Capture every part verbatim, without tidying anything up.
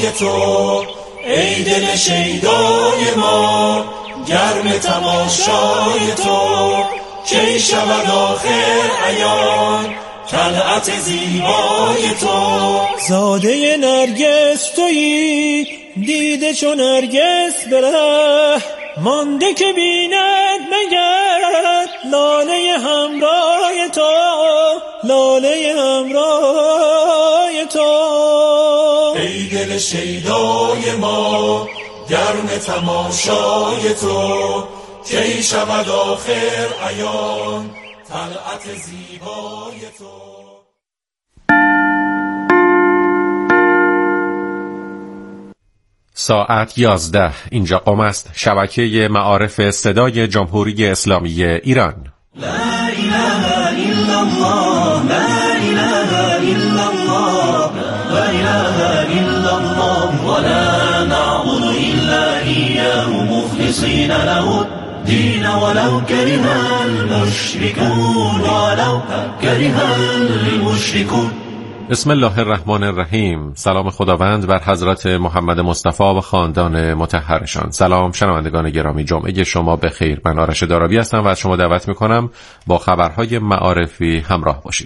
شیدای تو، ای دل شیدای ما گرم تماشای تو، کی شود آخر عیان طلعت زیبای تو. زاده نرگس تویی دیده چون نرگس بره، مانده که بیند مگر لاله همراه تو، لاله همراه تو. ای دل شیدای ما گرم تماشای تو، کی شود آخر عیان طلعت زیبای تو. ساعت یازده. اینجا قم است، شبکه معارف صدای جمهوری اسلامی ایران. لا اله الا الله، لا اله الا الله، لا اله الا الله، ولا نعبد الا اياه مخلصين له الدين ولو كره المشركون، ولو كره المشركون. بسم الله الرحمن الرحیم. سلام خداوند بر حضرت محمد مصطفی و خاندان مطهرشان. سلام شنوندگان گرامی، جمعه شما به خیر. من آرش دارابی هستم و از شما دعوت میکنم با خبرهای معارفی همراه باشید.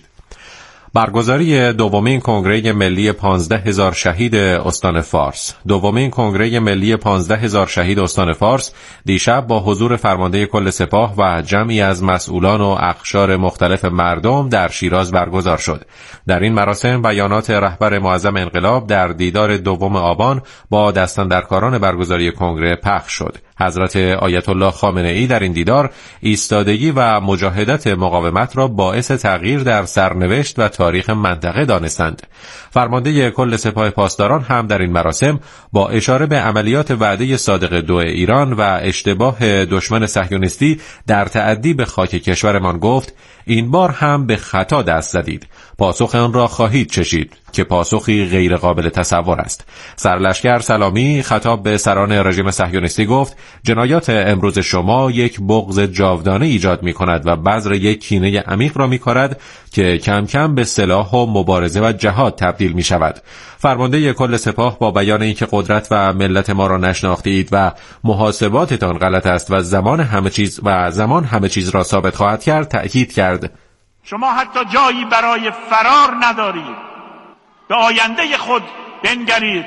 برگزاری دومین کنگره ملی پانزده هزار شهید استان فارس. دومین کنگره ملی پانزده هزار شهید استان فارس دیشب با حضور فرمانده کل سپاه و جمعی از مسئولان و اقشار مختلف مردم در شیراز برگزار شد. در این مراسم بیانات رهبر معظم انقلاب در دیدار دوم آبان با دستاندرکاران برگزاری کنگره پخش شد. حضرت آیت الله خامنه ای در این دیدار ایستادگی و مجاهدت مقاومت را باعث تغییر در سرنوشت و تاریخ منطقه دانستند. فرمانده کل سپاه پاسداران هم در این مراسم با اشاره به عملیات وعده صادق دو ایران و اشتباه دشمن صهیونیستی در تعدی به خاک کشورمان گفت: این بار هم به خطا دست زدید، پاسخ آن را خواهید چشید که پاسخی غیر قابل تصور است. سرلشکر سلامی خطاب به سران رژیم صهیونیستی گفت: جنایات امروز شما یک بغض جاودانه ایجاد می کند و بذر یک کینه عمیق را می کند که کم کم به سلاح و مبارزه و جهاد تبدیل می شود. فرمانده کل سپاه با بیان اینکه قدرت و ملت ما را نشناختید و محاسباتتان غلط است و زمان همه چیز و زمان همه چیز را ثابت خواهد کرد، تأکید کرد: شما حتی جایی برای فرار ندارید. به آینده خود بنگرید.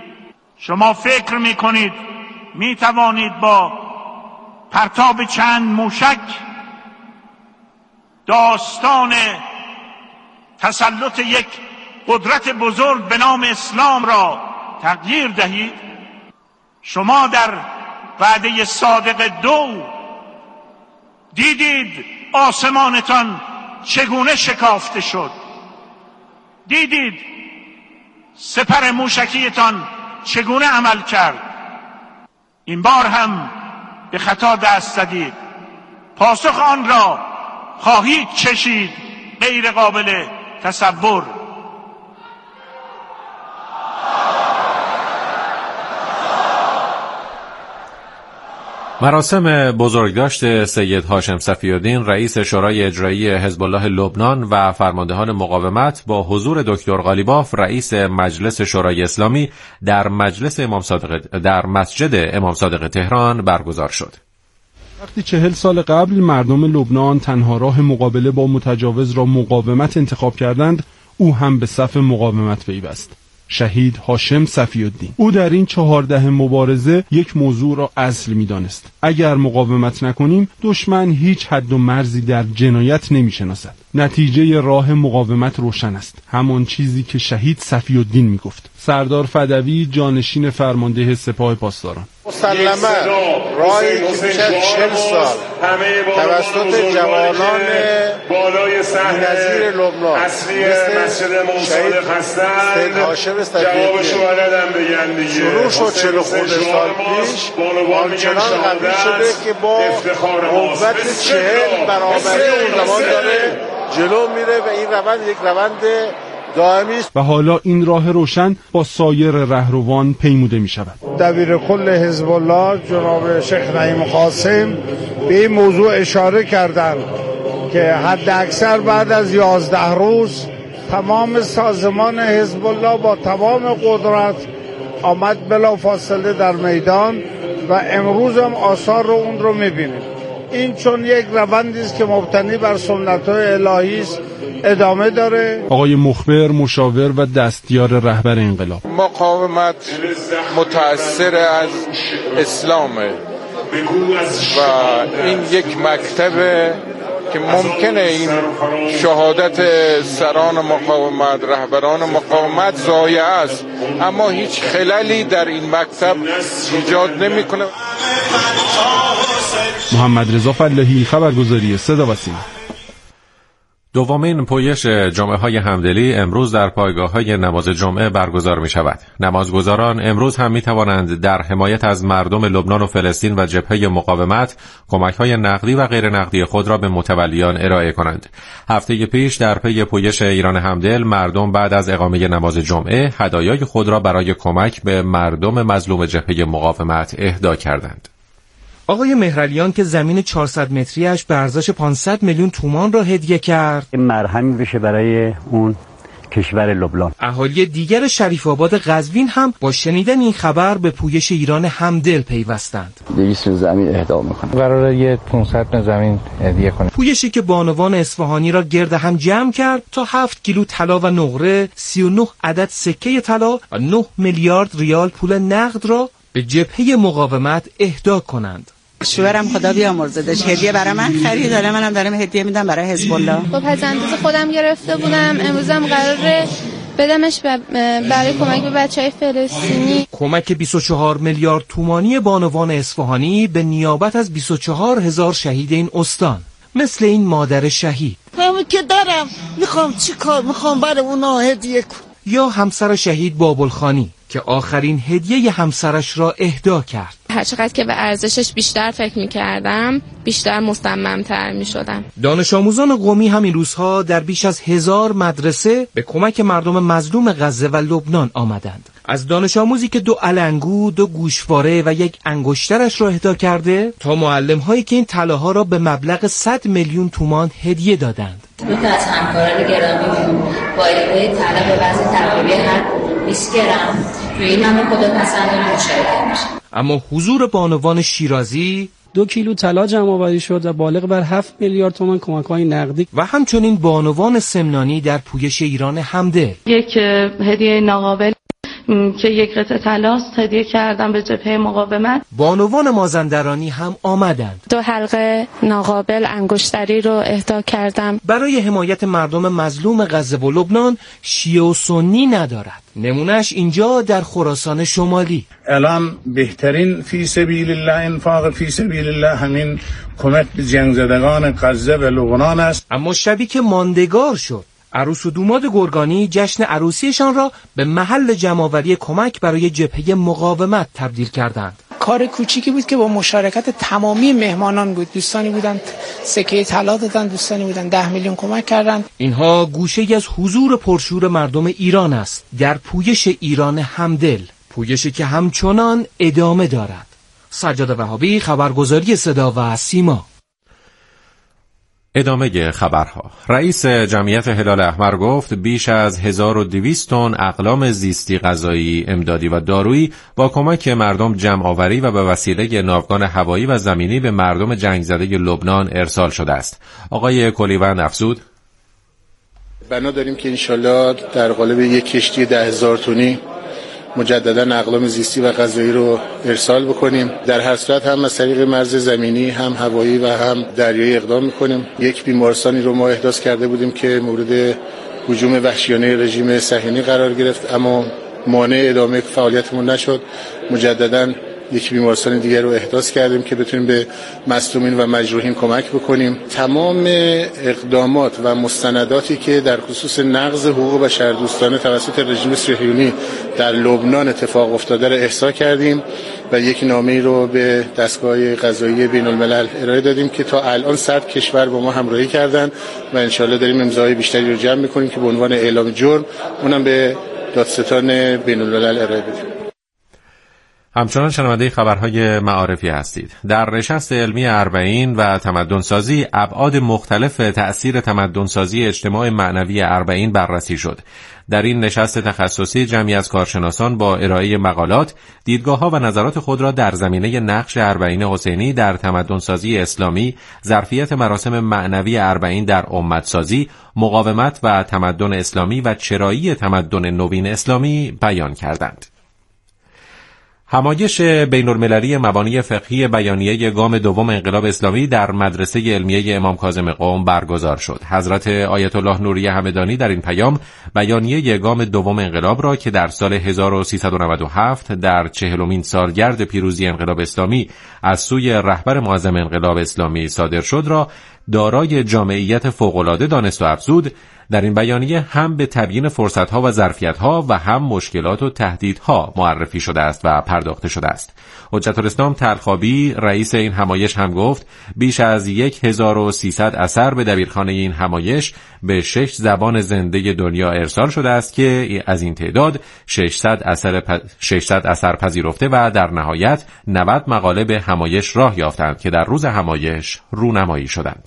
شما فکر میکنید میتوانید با پرتاب چند موشک داستان تسلط یک قدرت بزرگ به نام اسلام را تغییر دهید. شما در وعده صادق دو دیدید آسمانتان چگونه شکافته شد، دیدید سپر موشکیتان چگونه عمل کرد. این بار هم به خطا دست زدید، پاسخ آن را خواهید چشید، غیر قابل تصور. مراسم بزرگداشت سید هاشم صفی‌الدین رئیس شورای اجرایی حزب الله لبنان و فرماندهان مقاومت با حضور دکتر قالیباف رئیس مجلس شورای اسلامی در مجلس امام صادق در مسجد امام صادق تهران برگزار شد. وقتی چهل سال قبل مردم لبنان تنها راه مقابله با متجاوز را مقاومت انتخاب کردند، او هم به صف مقاومت پیوست. شهید هاشم صفی‌الدین. او در این چهارده مبارزه یک موضوع را اصل می‌دانست: اگر مقاومت نکنیم دشمن هیچ حد و مرزی در جنایت نمی‌شناسد. نتیجه راه مقاومت روشن است، همان چیزی که شهید صفی‌الدین می‌گفت. سردار فدوی جانشین فرمانده سپاه پاسداران: مسلماً راهی که بیش از چهل سال توسط جوانان بالای صحنه لبنان مثل شهید سید هاشم صفی‌الدین شروع شد چهل خورده سال پیش، آنچنان قوی شده که با قوت چهل برابری اون زمان داره جلو میره و این روند یک روند دائمی است. و حالا این راه روشن با سایر رهروان پیموده می شود. دبیر کل حزب الله جناب شیخ نعیم قاسم به این موضوع اشاره کردند که حد اکثر بعد از یازده روز تمام سازمان حزب الله با تمام قدرت آمد بلافاصله در میدان و امروز هم آثار رو اون رو میبینیم. این چون یک روندی است که مبتنی بر سنت‌های الهی است ادامه داره. آقای مخبر مشاور و دستیار رهبر انقلاب: مقاومت متأثر از اسلامه و این یک مکتبه که ممکنه این شهادت سران مقاومت، رهبران مقاومت ضایع است، اما هیچ خللی در این مکتب ایجاد نمی‌کنه. محمد رضا فلاحی، خبرگزاری صدا و سیما. دومین پویش جمعه های همدلی امروز در پایگاه های نماز جمعه برگزار می شود. نمازگزاران امروز هم می توانند در حمایت از مردم لبنان و فلسطین و جبهه مقاومت کمک های نقدی و غیر نقدی خود را به متولیان ارائه کنند. هفته پیش در پی پویش ایران همدل مردم بعد از اقامه نماز جمعه هدایای خود را برای کمک به مردم مظلوم جبهه مقاومت اهدا کردند. آقای مهرعلیان که زمین چهارصد متریش به ارزش پانصد میلیون تومان را هدیه کرد، مرهمی بشه برای اون کشور لبنان. اهالی دیگر شریف آباد قزوین هم با شنیدن این خبر به پویش ایران همدل پیوستند. دویست زمین اهدا میکنه. قراره یه پانصد زمین هدیه کنه. پویشی که بانوان اصفهانی را گرد هم جمع کرد تا هفت کیلو طلا و نقره، سی و نه عدد سکه طلا و نه میلیارد ریال پول نقد را به جبهه مقاومت اهدا کنند. شوهرم خدا بیامرزدش هدیه برای من خرید، حالا منم دارم هدیه میدم برای حزب الله. خب از اندازه خودم گرفته بودم، امروزم قراره بدمش برای کمک به بچهای فلسطینی. کمک بیست و چهار میلیارد تومانی بانوان اصفهانی به نیابت از بیست و چهار هزار شهید این استان، مثل این مادر شهید. همون که دارم میخوام چی کار میخوام برای اونا هدیه کنم. یا همسر شهید بابلخانی که آخرین هدیه همسرش را اهدا کرد. هر چقدر که به ارزشش بیشتر فکر می‌کردم، بیشتر مصمم‌تر می‌شدم. دانش آموزان قمی همین روزها در بیش از هزار مدرسه به کمک مردم مظلوم غزه و لبنان آمدند. از دانش آموزی که دو علنگو، دو گوشواره و یک انگشترش را اهدا کرده تا معلم‌هایی که این طلاها را به مبلغ صد میلیون تومان هدیه دادند. دو تا از همکاران گرامیمون با ایده طلا به وزن تقریبی هر بیست گرم توی این همه خداپسندانه مشارکت میشه. اما حضور بانوان شیرازی دو کیلو طلا جمع آوری شد و بالغ بر هفت میلیارد تومان کمک‌های نقدی و همچنین بانوان سمنانی در پویش ایران همدل. یک هدیه ناقابل که یک قطعه طلاست هدیه کردم به جبهه مقاومت. بانوان مازندرانی هم آمدند. دو حلقه ناقابل انگشتری رو اهدا کردم. برای حمایت مردم مظلوم غزه و لبنان شیعه و سنی ندارد. نمونهش اینجا در خراسان شمالی. الان بهترین فی سبیل الله انفاق فی سبیل الله همین کمک به جنگ زدگان غزه و لبنان است. اما شبی که ماندگار شد، عروس و دوماد گرگانی جشن عروسیشان را به محل جمع‌آوری کمک برای جبهه مقاومت تبدیل کردند. کار کوچیکی بود که با مشارکت تمامی مهمانان بود. دوستانی بودند سکه طلا دادن، دوستانی بودند ده میلیون کمک کردند. اینها گوشه‌ای از حضور پرشور مردم ایران است در پویش ایران همدل، پویشی که همچنان ادامه دارد. سجاد وهابی، خبرگزاری صدا و سیما. ادامه خبرها. رئیس جمعیت هلال احمر گفت بیش از هزار و دویست تن اقلام زیستی غذایی، امدادی و دارویی با کمک مردم جمع آوری و به وسیله ناوگان هوایی و زمینی به مردم جنگ زده لبنان ارسال شده است. آقای کلیوند افزود: بنا داریم که انشالله در قالب یک کشتی ده هزار تنی مجددا اقلام زیستی و غذایی رو ارسال بکنیم. در هر صورت هم از طریق مرز زمینی، هم هوایی و هم دریایی اقدام میکنیم. یک بیمارستانی رو ما احداث کرده بودیم که مورد هجوم وحشیانه رژیم صهیونی قرار گرفت، اما مانع ادامه فعالیتمون نشد. مجددا یک بیمارستان دیگر رو احداث کردیم که بتونیم به مظلومین و مجروحین کمک بکنیم. تمام اقدامات و مستنداتی که در خصوص نقض حقوق بشردوستانه توسط رژیم صهیونی در لبنان اتفاق افتاده را احصا کردیم و یک نامه‌ای رو به دستگاه قضایی بین الملل ارائه دادیم که تا الان صد کشور با ما همراهی کردن و انشالله داریم امضای بیشتری رو جمع می‌کنیم که به عنوان اعلام جرم اونم به دادستان بین الملل ارائه بدیم. همچنان شنونده خبرهای معارفی هستید. در نشست علمی اربعین و تمدنسازی ابعاد مختلف تأثیر تمدنسازی اجتماع معنوی اربعین بررسی شد. در این نشست تخصصی جمعی از کارشناسان با ارائه مقالات، دیدگاه‌ها و نظرات خود را در زمینه نقش اربعین حسینی در تمدن‌سازی اسلامی، ظرفیت مراسم معنوی اربعین در امت‌سازی، مقاومت و تمدن اسلامی و چرایی تمدن نوین اسلامی بیان کردند. همایش بین‌المللی مبانی فقهی بیانیه گام دوم انقلاب اسلامی در مدرسه علمیه امام کاظم قم برگزار شد. حضرت آیت الله نوری همدانی در این پیام بیانیه گام دوم انقلاب را که در سال هزار و سیصد و نود و هفت در چهلمین سالگرد پیروزی انقلاب اسلامی از سوی رهبر معظم انقلاب اسلامی صادر شد را دارای جامعیت فوق‌العاده دانست و افزود. در این بیانیه هم به تبیین فرصت‌ها و ظرفیت‌ها و هم مشکلات و تهدیدها معرفی شده است و پرداخته شده است. حجت الاسلام طلخابی رئیس این همایش هم گفت بیش از یک هزار و سیصد اثر به دبیرخانه این همایش به شش زبان زنده دنیا ارسال شده است که از این تعداد ششصد اثر پ... ششصد اثر پذیرفته و در نهایت نود مقاله به همایش راه یافتند که در روز همایش رونمایی شدند.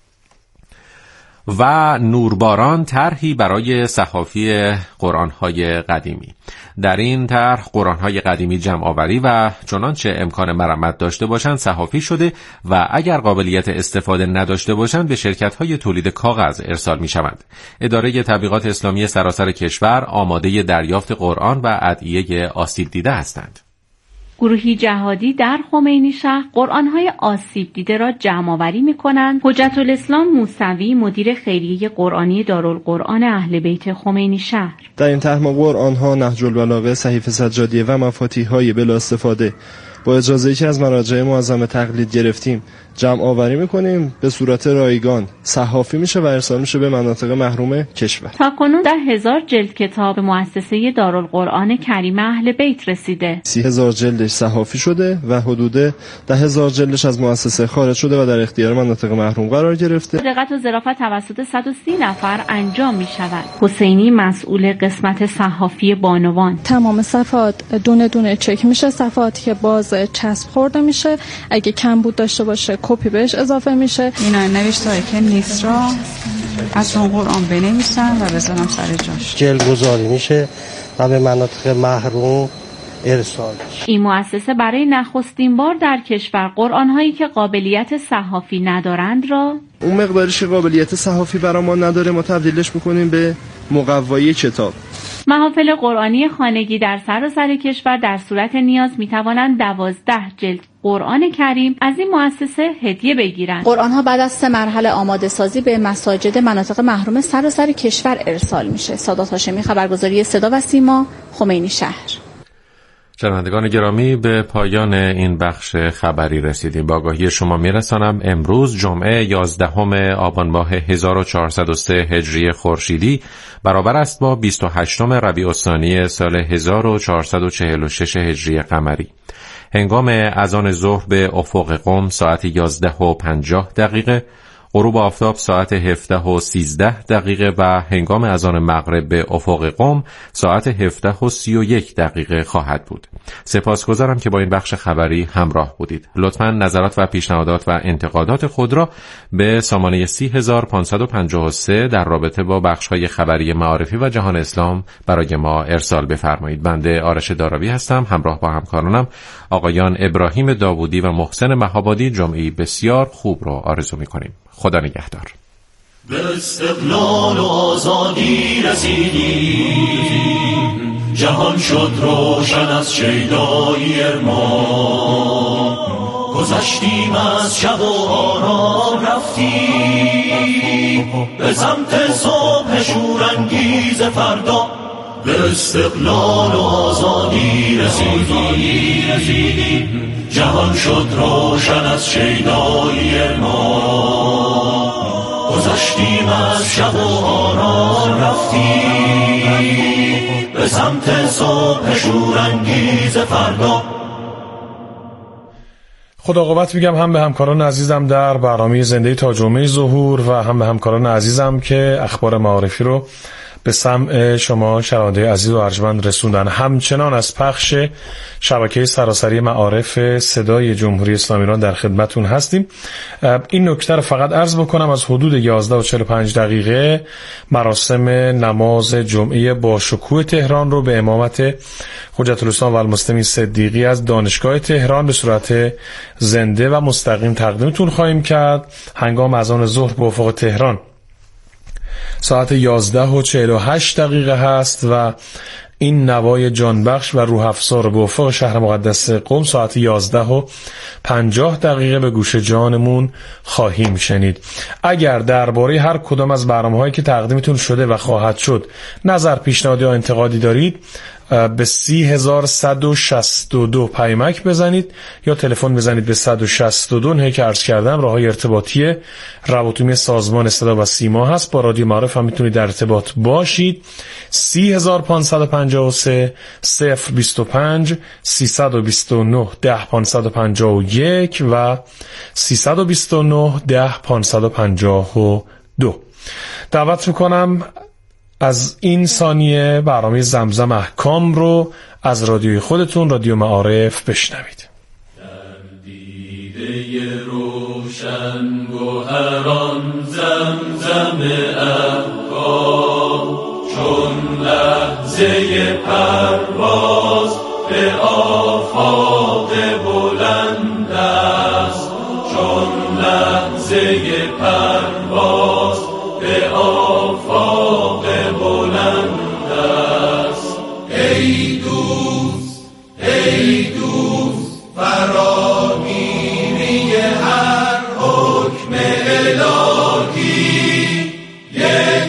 و نورباران طرحی برای صحافی قرآن‌های قدیمی. در این طرح قرآن‌های قدیمی جمع‌آوری و چنانچه امکان مرمت داشته باشند صحافی شده و اگر قابلیت استفاده نداشته باشند به شرکت‌های تولید کاغذ ارسال می‌شوند. اداره تبلیغات اسلامی سراسر کشور آماده دریافت قرآن و ادعیه آسیب دیده هستند. گروهی جهادی در خمینی شهر قرآن‌های آسیب دیده را جمع‌آوری می‌کنند. حجت الاسلام موسوی مدیر خیریه قرآنی دارالقرآن اهل بیت خمینی شهر: در این طرح ما قرآن‌ها، نهج البلاغه، صحیفه سجادیه و مفاتیح‌های بلا استفاده با اجازه‌ای که از مراجع معظم تقلید گرفتیم جمع آوری میکنیم، به صورت رایگان صحافی میشه و ارسال میشه به مناطق محروم کشور. تاکنون ده هزار جلد کتاب مؤسسه دارالقرآن کریم اهل بیت رسیده. سی هزار جلدش صحافی شده و حدود ده هزار جلدش از مؤسسه خارج شده و در اختیار مناطق محروم قرار گرفته. دقت و ظرافت توسط صد و سی نفر انجام میشود. حسینی مسئول قسمت صحافی بانوان: تمام صفحات دونه دونه چک میشه، صفحاتی که باز چسب خورده میشه، اگه کمبود داشته باشه کپی بهش اضافه میشه. اینا نوشته‌ای که نیست را از اون قرآن بنویسن و بذارم سر جاش. جلدگذاری میشه و به مناطق محروم ارسال میشه. این مؤسسه برای نخستین بار در کشور قرآن‌هایی که قابلیت صحافی ندارند را، اون مقدارش که قابلیت صحافی برای ما نداره، ما تبدیلش میکنیم به مقوایی کتاب. محافل قرآنی خانگی در سراسر کشور در صورت نیاز میتوانند دوازده جلد قرآن کریم از این مؤسسه هدیه بگیرند. قرآن‌ها بعد از سه مرحله آماده سازی به مساجد مناطق محروم سراسر کشور ارسال میشه. سادات هاشمی، خبرگزاری صدا و سیما، خمینی شهر. شنوندگان گرامی، به پایان این بخش خبری رسیدیم. با آگاهی شما میرسانم امروز جمعه یازدهم آبان ماه هزار و چهارصد و سه هجری خورشیدی برابر است با بیست و هشتم ربیع الثانی سال هزار و چهارصد و چهل و شش هجری قمری. هنگام اذان ظهر به افق قم ساعت یازده و پنجاه دقیقه، غروب آفتاب ساعت هفده و سیزده دقیقه و هنگام اذان مغرب به افق قم ساعت هفده و سی و یک دقیقه خواهد بود. سپاسگزارم که با این بخش خبری همراه بودید. لطفاً نظرات و پیشنهادات و انتقادات خود را به سامانه سی هزار و پانصد و پنجاه و سه در رابطه با بخش‌های خبری معارفی و جهان اسلام برای ما ارسال بفرمایید. بنده آرش داراوی هستم، همراه با همکارانم آقایان ابراهیم داوودی و محسن مهابادی جمعه‌ای بسیار خوب را آرزو می‌کنیم. خدا نگهدار. به استقلال و آزادی رسیدیم، جهان شد روشن از شیدایی ما، گذشتیم از شب و آرام رفتیم به سمت صبح شورانگیز فردا. به استقلال و آزادی رسیدیم، جهان شد روشن از شیدایی ما، گذشتیم از شب و آرام رفتیم به سمت صبح شورانگیز فردا. خدا قوت میگم هم به همکاران عزیزم در برنامه زنده تا جمعه ظهور و هم به همکاران عزیزم که اخبار معارفی رو به سمع شما شنونده عزیز و ارجمند رسوندن. همچنان از پخش شبکه سراسری معارف صدای جمهوری اسلامی ایران در خدمتون هستیم. این نکته رو فقط عرض بکنم، از حدود یازده و چهل و پنج دقیقه مراسم نماز جمعه با شکوه تهران رو به امامت حجت الاسلام و المسلمین صدیقی از دانشگاه تهران به صورت زنده و مستقیم تقدیمتون خواهیم کرد. هنگام اذان ظهر به افق تهران ساعت یازده و چهل و هشت دقیقه هست و این نوای جانبخش و روح افزا به افق شهر مقدس قم ساعت یازده و پنجاه دقیقه به گوش جانمون خواهیم شنید. اگر درباره هر کدام از برنامه‌هایی که تقدیمتون شده و خواهد شد نظر، پیشنهاد یا انتقادی دارید، به سی هزار صد و شصت و دو پیمک بزنید یا تلفن بزنید به صد و شصت و دو. نه که عرض کردم راههای ارتباطی روابط سازمان صدا و سیما هست. با رادیو معارف هم میتونید در ارتباط باشید. سی هزار پانصد و پنجاه و سه صفر بیست و پنج سیصد و بیست و نه ده پانصد و پنجاه و یک و سیصد و بیست و نه ده پانصد و پنجاه و دو. دعوت میکنم از این ثانیه برنامه زمزم احکام رو از رادیوی خودتون رادیو معارف بشنوید. در دیده روشن گوهران زمزم احکام، چون لحظه پرواز به آفاق بلند است، چون لحظه پرواز به آفاق بلند است. ای دوست ای دوست فراگیری هر حکم الهی، یک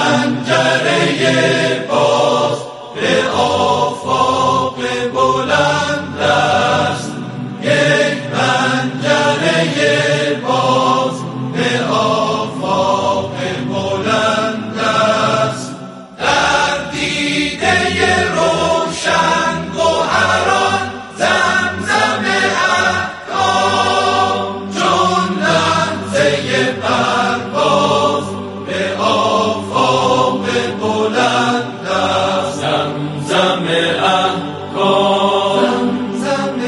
پنجره باز به آفاق بلند است، یک پنجره باز به آفاق بلند است. در دیده روشن گوهران زمزم احکام، چون لحظه پرواز به آفاق بلند است. زمزم احکام، زمزم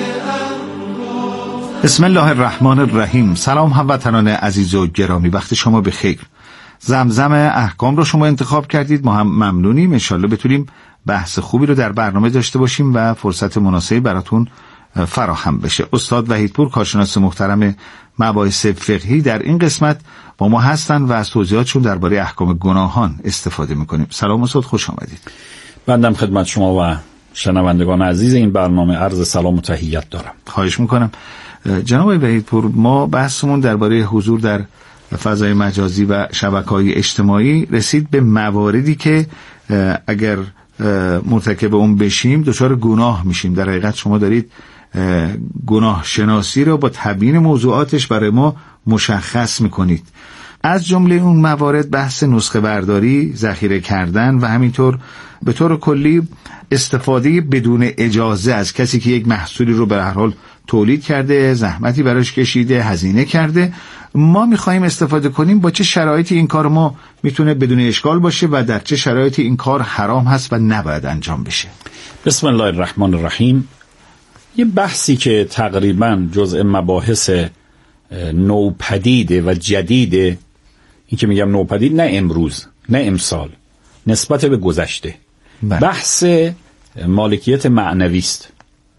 احکام. بسم الله الرحمن الرحیم. سلام هموطنان عزیز و گرامی، وقت شما بخیر. زمزم احکام رو شما انتخاب کردید، ما هم ممنونیم. انشالله بتونیم بحث خوبی رو در برنامه داشته باشیم و فرصت مناسبی براتون فراهم بشه. استاد وحیدپور، کارشناس محترم مباحث فقهی، در این قسمت با ما هستن و از توضیحاتشون درباره احکام گناهان استفاده میکنیم. سلام استاد، خوش آمدید. بندم خدمت شما و شنوندگان عزیز این برنامه عرض سلام و تحیت دارم. خواهش میکنم. جناب وحیدپور، ما بحثمون درباره حضور در فضای مجازی و شبکه‌های اجتماعی رسید به مواردی که اگر مرتکب اون بشیم دچار گناه میشیم. در حقیقت شما دارید گناه شناسی رو با تبیین موضوعاتش برای ما مشخص میکنید. از جمله اون موارد بحث نسخه برداری، ذخیره کردن و همینطور به طور کلی استفاده بدون اجازه از کسی که یک محصولی رو به هر حال تولید کرده، زحمتی براش کشیده، هزینه کرده. ما میخواییم استفاده کنیم. با چه شرایطی این کار ما میتونه بدون اشکال باشه و در چه شرایطی این کار حرام هست و نباید انجام بشه؟ بسم الله الرحمن الرحیم. یه بحثی که تقریبا جزء مباحث نوپدیده و جدیده، این که میگم نوپدید نه امروز نه امسال، نسبت به گذشته. بله. بحث مالکیت معنوی است.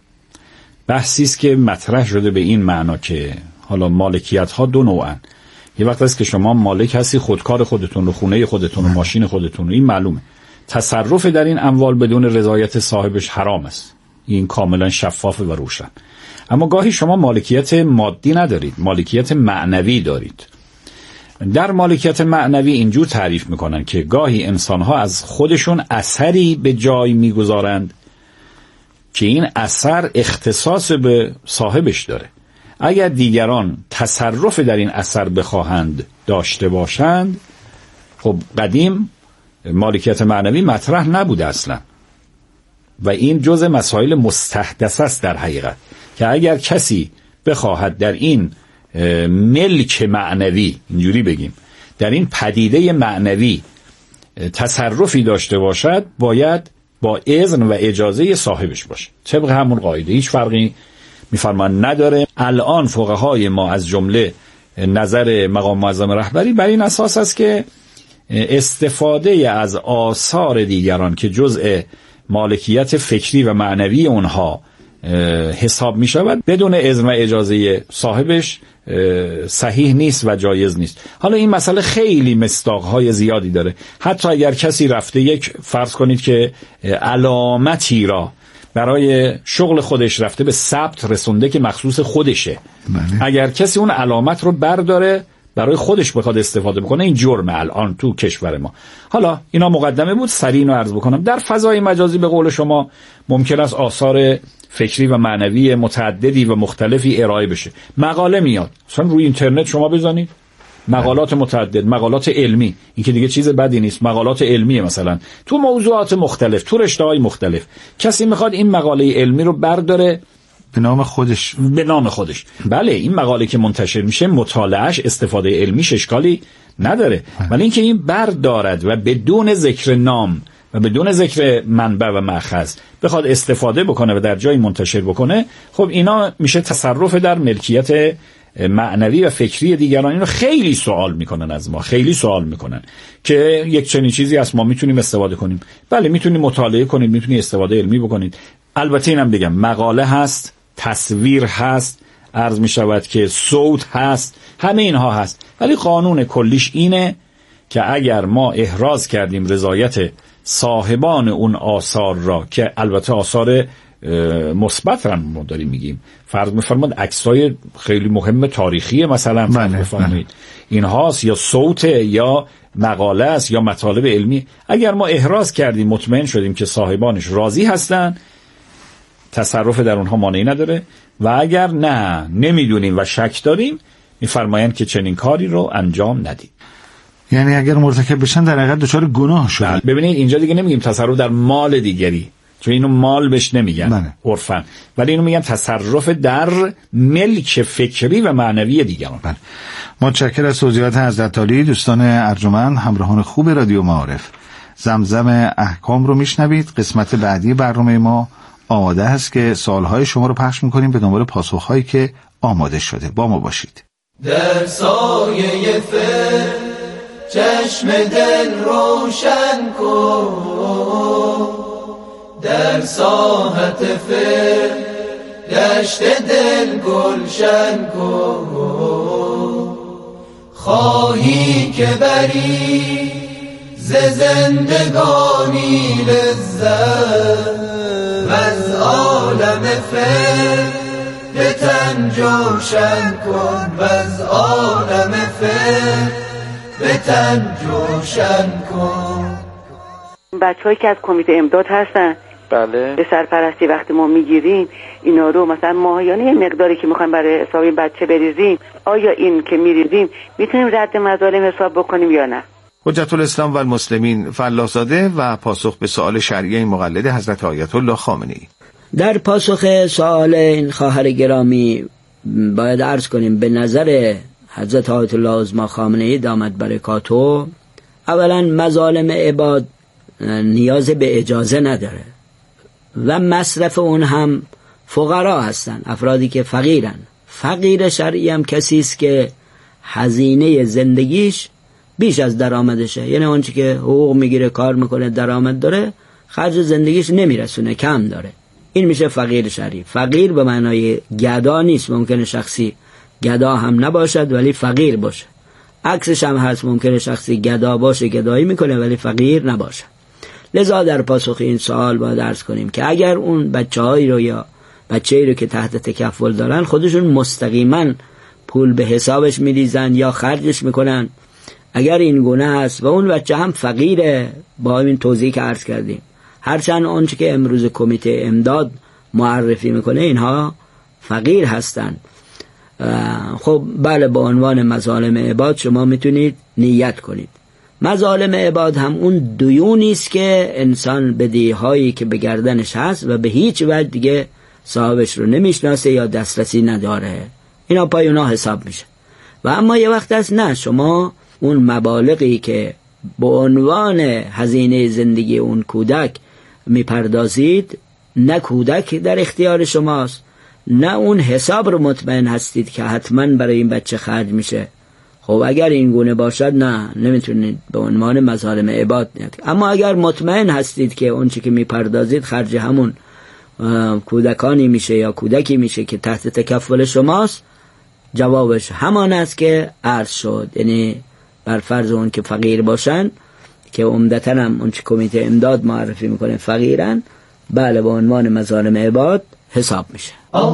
بحثی است که مطرح شده به این معنا که حالا مالکیت ها دو نوعن. یه وقت است که شما مالک هستی، خودکار خودتون و خونه خودتون و ماشین خودتون، این معلومه. تصرف در این اموال بدون رضایت صاحبش حرام است، این کاملا شفاف و روشن. اما گاهی شما مالکیت مادی ندارید، مالکیت معنوی دارید. در مالکیت معنوی اینجور تعریف میکنن که گاهی انسانها از خودشون اثری به جای میگذارند که این اثر اختصاص به صاحبش داره. اگر دیگران تصرف در این اثر بخواهند داشته باشند، خب قدیم مالکیت معنوی مطرح نبوده اصلا و این جزء مسائل مستحدث است در حقیقت، که اگر کسی بخواهد در این ملک معنوی، اینجوری بگیم، در این پدیده معنوی تصرفی داشته باشد باید با اذن و اجازه صاحبش باشه. طبق همون قاعده هیچ فرقی میفرمان نداره. الان فقهای ما از جمله نظر مقام معظم رهبری بر این اساس است که استفاده از آثار دیگران که جزء مالکیت فکری و معنوی اونها حساب می شود بدون اذن و اجازه صاحبش صحیح نیست و جایز نیست. حالا این مسئله خیلی مصداقهای زیادی داره. حتی اگر کسی رفته یک فرض کنید که علامتی را برای شغل خودش رفته به ثبت رسونده که مخصوص خودشه، بله. اگر کسی اون علامت رو برداره برای خودش بخواد استفاده بکنه این جرمه الان تو کشور ما. حالا اینا مقدمه بود، سریع اینو عرض بکنم. در فضای مجازی به قول شما ممکن است آثار فکری و معنوی متعددی و مختلفی ارائه بشه. مقاله میاد مثلا روی اینترنت شما بزنید مقالات متعدد، مقالات علمی، این که دیگه چیز بدی نیست، مقالات علمی مثلا تو موضوعات مختلف، تو رشته‌های مختلف، کسی میخواد این مقاله علمی رو برداره به نام خودش به نام خودش بله، این مقاله که منتشر میشه مطالعهش استفاده علمیش اشکالی نداره، ولی اینکه این بردارد و بدون ذکر نام و بدون ذکر منبع و مأخذ بخواد استفاده بکنه و در جایی منتشر بکنه، خب اینا میشه تصرف در ملکیت معنوی و فکری دیگران. اینو خیلی سوال میکنن از ما، خیلی سوال میکنن که یک چنین چیزی از ما میتونیم استفاده کنیم. بله میتونیم مطالعه کنید، میتونید استفاده علمی بکنید. البته اینم بگم مقاله هست، تصویر هست، عرض میشود که صوت هست، همه اینها هست، ولی قانون کلیش اینه که اگر ما احراز کردیم رضایت صاحبان اون آثار را، که البته آثار مثبت را ما داریم میگیم، فرض می‌فرمایید عکسای خیلی مهم تاریخی مثلا فرض بفرمایید این هاست، یا صوت، یا مقاله است، یا مطالب علمی، اگر ما احراز کردیم مطمئن شدیم که صاحبانش راضی هستن، تصرف در اونها مانعی نداره. و اگر نه نمیدونیم و شک داریم میفرمایند که چنین کاری رو انجام ندید. یعنی اگر مرتکب بشن در حقیقت دچار گناه شدن. ببینید اینجا دیگه نمیگیم تصرف در مال دیگری، چون اینو مال بهش نمیگن عرفاً، ولی اینو میگن تصرف در ملک فکری و معنوی دیگران. بله. متشکرم از توضیحات حضرت عالی. دوستان ارجمند، همراهان خوب رادیو معارف، زمزم احکام رو میشنوید. قسمت بعدی برنامه ما آماده است که سوالهای شما رو پخش میکنیم به دنبال پاسخهایی که آماده شده. با ما باشید. در سایه فر چشم دل روشن کن، در ساحت فر دشت دل گلشن کن، خواهی که بری ز زندگانی لذت و از عالم فر به تن جوشن کن، و از عالم فر به تن جوشن کن. بچه‌هایی که از کمیته امداد هستن، بله، به سرپرستی وقتی ما میگیریم اینا رو، مثلا ماهیانه یه مقداری که میخوایم برای حساب این بچه بریزیم، آیا این که میریزیم میتونیم رد مظالم حساب بکنیم یا نه؟ حجت الاسلام و المسلمین فلاح‌زاده و پاسخ به سوال شرعی مقلد حضرت آیت الله خامنه‌ای. در پاسخ سوال این خواهر گرامی باید عرض کنیم به نظر حضرت آیت الله عظما خامنه‌ای دامت برکاته، اولا مظالم عباد نیاز به اجازه نداره و مصرف اون هم فقرا هستن، افرادی که فقیرن. فقیر شرعی هم کسی است که هزینه زندگیش بیش از درآمدشه، یعنی اون چی که حقوق میگیره، کار میکنه، درآمد داره، خرج زندگیش نمیرسونه، کم داره، این میشه فقیر شرعی. فقیر به معنای گدا نیست، ممکنه شخصی گدا هم نباشد ولی فقیر باشه، عکسش هم هست، ممکنه شخصی گدا باشه، گدایی میکنه ولی فقیر نباشه. لذا در پاسخ این سوال باید عرض کنیم که اگر اون بچه‌هایی رو یا بچه‌ای رو که تحت تکفل دارن خودشون مستقیما پول به حسابش میریزن یا خرجش میکنن، اگر این گونه است و اون بچه هم فقیره، با این توضیح که عرض کردیم، هرچند آنچه که امروز کمیته امداد معرفی میکنه اینها فقیر هستن، خب بله، با عنوان مظالم عباد شما میتونید نیت کنید. مظالم عباد هم اون دیونی است که انسان بدیهایی که به گردنش هست و به هیچ وجه دیگه صاحبش رو نمیشناسه یا دسترسی نداره، اینا پای اونا حساب میشه. و اما یه وقت هست نه، شما اون مبالغی که به عنوان هزینه زندگی اون کودک میپردازید، نه کودک در اختیار شماست، نه اون حساب رو مطمئن هستید که حتما برای این بچه خرج میشه. خب اگر این گونه باشد نه، نمیتونید به عنوان مظالم عباد نیاد. اما اگر مطمئن هستید که اون چی که میپردازید خرج همون کودکانی میشه یا کودکی میشه که تحت تکفل شماست، جوابش همان است که عرض شد. یعنی بر فرض اون که فقیر باشن، که عمدتاً هم اون چی کمیته امداد معرفی میکنه فقیرن، بله به عنوان مظالم عباد حساب میشه.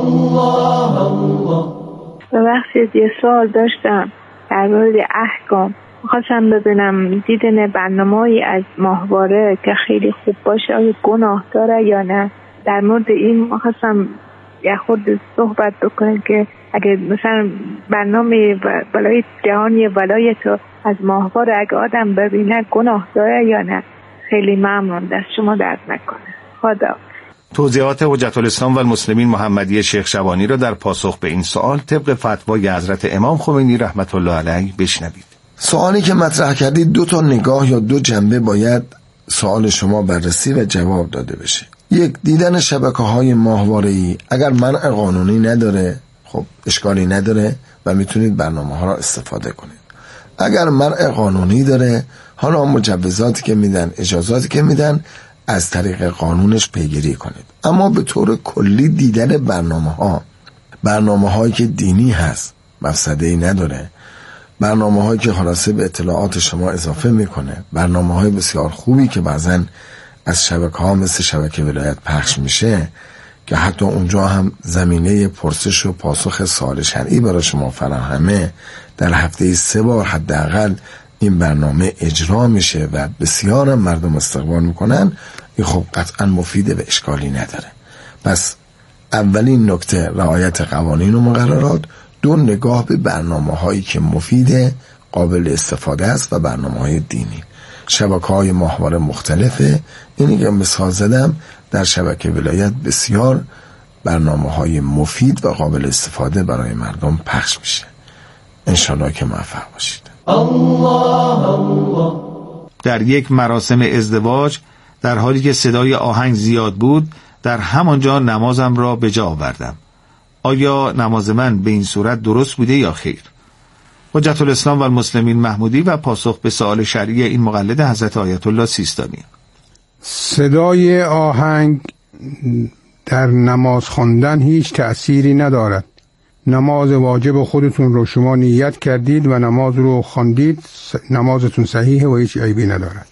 الله الله. ببخشید یه سوال داشتم در مورد احکام. خواستم ببینم دیدن برنامه‌ای از ماهواره که خیلی خوب باشه آیا گناه داره یا نه؟ در مورد این خواستم یه خود صحبت بکنم که اگه مثلا برنامه ولای جهانی ولایت از ماهواره اگه آدم ببینه گناه داره یا نه؟ خیلی ممنون، دست شما درد نکنه. خدا. توضیحات حجت الاسلام و المسلمین محمدی شیخ شبانی را در پاسخ به این سوال طبق فتوای حضرت امام خمینی رحمت الله علیه بشنوید. سوالی که مطرح کردید دو تا نگاه یا دو جنبه باید سوال شما بررسی و جواب داده بشه. یک، دیدن شبکه‌های ماهواره‌ای اگر منع قانونی نداره خب اشکالی نداره و میتونید برنامه‌ها را استفاده کنید. اگر منع قانونی داره، حالا مجوزاتی که میدن، اجازاتی که میدن، از طریق قانونش پیگیری کنید. اما به طور کلی دیدن برنامه‌ها، برنامه‌هایی که دینی هست مفسده‌ای نداره، برنامه‌هایی که خلاصه به اطلاعات شما اضافه میکنه، برنامه‌های بسیار خوبی که بعضن از شبکه‌ها مثل شبکه ولایت پخش میشه که حتی اونجا هم زمینه پرسش و پاسخ سوال شرعی برای شما فراهمه، در هفته سه بار حداقل این برنامه اجرا میشه و بسیار هم مردم استقبال میکنن، این خب قطعا مفیده و اشکالی نداره. پس اولین نکته رعایت قوانین و مقررات، دو نگاه به برنامه هایی که مفیده، قابل استفاده است و برنامه های دینی. شبکه های ماهواره مختلفه، اینی که مثال زدم در شبکه ولایت بسیار برنامه های مفید و قابل استفاده برای مردم پخش میشه. انشالله که موفق باشید. الله الله. در یک مراسم ازدواج در حالی که صدای آهنگ زیاد بود، در همانجا نمازم را به جا آوردم. آیا نماز من به این صورت درست بوده یا خیر؟ حجت الاسلام و المسلمین محمودی و پاسخ به سوال شرعی این مقلد حضرت آیت الله سیستانی. صدای آهنگ در نماز خواندن هیچ تأثیری ندارد. نماز واجب خودتون رو شما نیت کردید و نماز رو خواندید، نمازتون صحیحه و هیچ عیبی ندارد.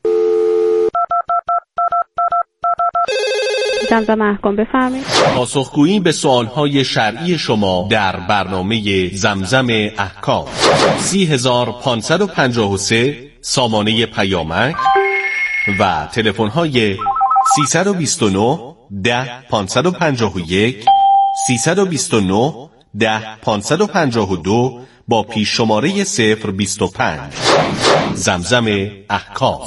زمزم محکم بفرمایید. پاسخگویی به سوالهای شرعی شما در برنامه زمزم احکام. سی هزار پانصد و پنجاه و سه سامانه پیامک و تلفن‌های سیصد و بیست و نه ده پانصد و پنجاه و یک، سیصد و بیست و نه ده پانصد و پنجاه و دو با پیش شماره صفر بیست و پنج. زمزم احکام.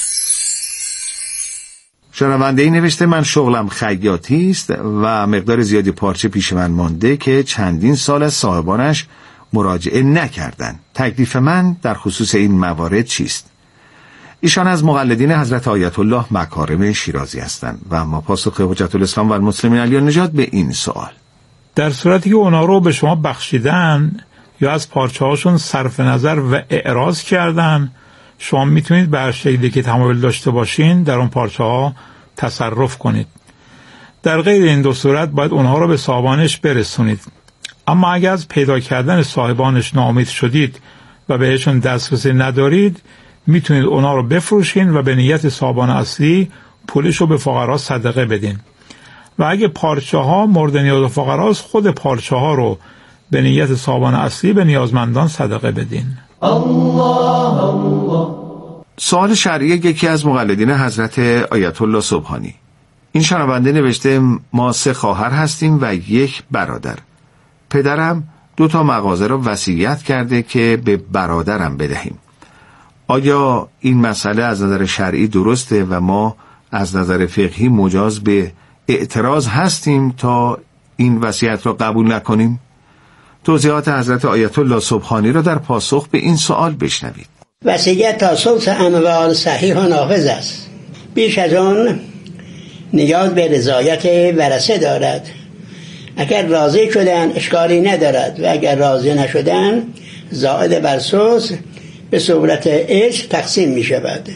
شنونده‌ای نوشته من شغلم خیاطی است و مقدار زیادی پارچه پیش من مانده که چندین سال از صاحبانش مراجعه نکردند. تکلیف من در خصوص این موارد چیست؟ ایشان از مقلدین حضرت آیت الله مکارم شیرازی هستند و اما پاسخ حجت الاسلام و المسلمین علی نژاد به این سوال: در صورتی که اونا رو به شما بخشیدن یا از پارچه هاشون صرف نظر و اعراض کردن، شما میتونید به هر شکلی که تمایل داشته باشین در اون پارچه ها تصرف کنید. در غیر این دو صورت باید اونها رو به صاحبانش برسونید. اما اگر از پیدا کردن صاحبانش ناامید شدید و بهشون دسترسی ندارید، میتونید اونها رو بفروشین و به نیت صاحبان اصلی پولش رو به فقرا صدقه بدین. و اگه پارچه ها مورد نیاز فقراست، خود پارچه ها رو به نیت صاحبان اصلی به نیازمندان صدقه بدین. الله الله. سوال شرعی یکی از مقلدین حضرت آیت الله سبحانی. این شنونده نوشته ما سه خواهر هستیم و یک برادر. پدرم دو تا مغازه را وصیت کرده که به برادرم بدهیم. آیا این مسئله از نظر شرعی درسته و ما از نظر فقهی مجاز به اعتراض هستیم تا این وصیت را قبول نکنیم؟ توضیحات حضرت آیت الله سبحانی را در پاسخ به این سوال بشنوید. وصیت تا ثلث اموال صحیح و نافذ است. بیش از آن نیاز به رضایت ورثه دارد. اگر راضی شدن اشکالی ندارد و اگر راضی نشدن زائد بر ثلث به صورت ارث تقسیم می شود.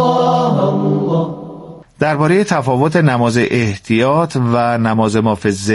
درباره تفاوت نماز احتیاط و نماز ما فی